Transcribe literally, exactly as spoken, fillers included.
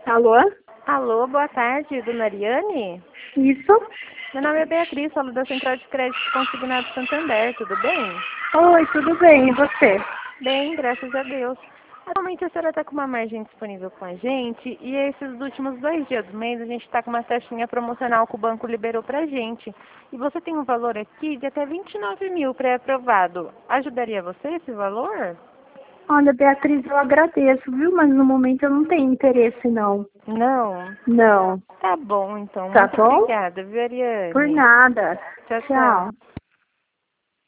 Alô? Alô, boa tarde, dona Ariane? Isso? Meu nome é Beatriz, falo da Central de Crédito Consignado Santander, tudo bem? Oi, tudo bem, e você? Bem, graças a Deus. Atualmente a senhora está com uma margem disponível com a gente e esses últimos dois dias do mês a gente está com uma taxinha promocional que o banco liberou para a gente. E você tem um valor aqui de até vinte e nove mil pré-aprovado. Ajudaria você esse valor? Olha, Beatriz, eu agradeço, viu? Mas no momento eu não tenho interesse, não. Não? Não. Tá bom, então. Tá Muito bom? obrigada, viu, Ariane? Por nada. Tchau, tchau. Tchau.